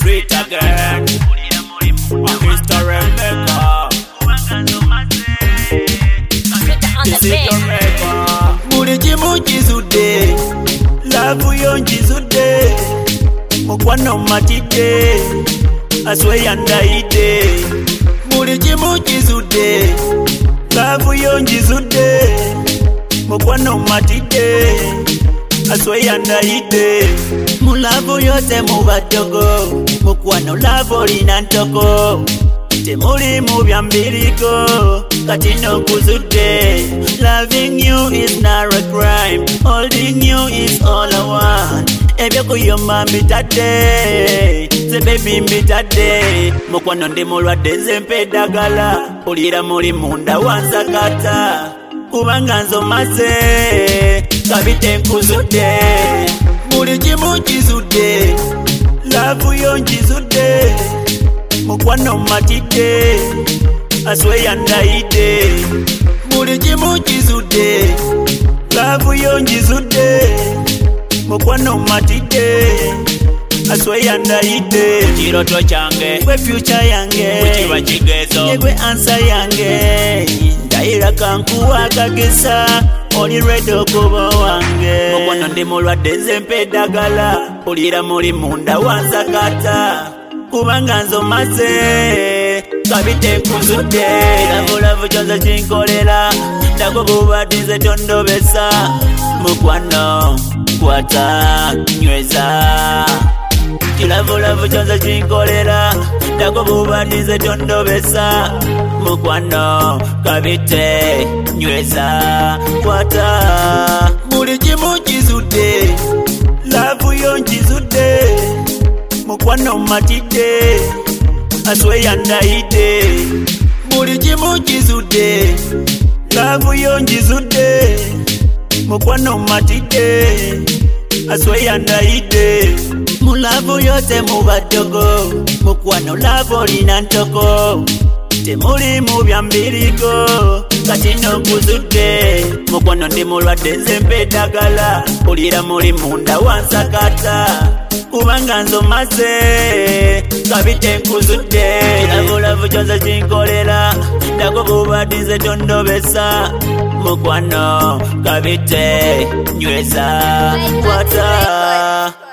sweet again. Mr. Rebecca, this is the Rebecca. Mulijimu jizude, love yo jizude. Mukwano matide, aswe yandaide. Mulijimu jizude, love yo jizude. Mukwano matide, aswe yandaide. Mulavu yote mubadogo, mukwano lavo lina ntoko. Temuli mubyambiriko, katino kuzude. Loving you is not a crime, holding you is all I want. Ebyo kuyoma mbitade, se baby mbitade. Mukwano ndi mulwadde nze mpedagala, ulira muli munda wansakata. Kubanga nzomaze, kabite nkuzude. Mulijimu jizude, love yo jizude. Mukwano matide, aswe yandaide. Mulijimu jizude, love yo jizude. Mukwano matide, aswe yandaide. Chiroto change, kwe future yange, kuchiwa chigezo, yegwe answer yange. Ndaira kankuwa kagesa, oli redo kubo wange. Mukwano ndi mulwadde nze mpedagala, ulira muli munda wansakata. Kubanga nzomaze, kabite nkuzude. Lavu kyonza kinkolera, ndakububadize tondobesa. Mukwano kwata nyweza. Lavu kyonza kinkolera, ndakububadize tondobesa. Mukwano kabite nyweza kwata. Mulijimu jizude, love yo jizude. Mukwano matide, aswe yandaide. Mulijimu jizude, love yo jizude. Mukwano matide, aswe yandaide. Mulavu yote mubadogo, mukwano lavo lina ntoko. Temuli mubyambiriko, katino kuzude. Mukwano ndi mulwadde nze mpedagala, ulira muli munda wansakata. Kubanga nzomaze, kabite nkuzude. Lavu kyonza kinkolera, ndakububadize tondobesa. Mukwano kabite nyweza kwata.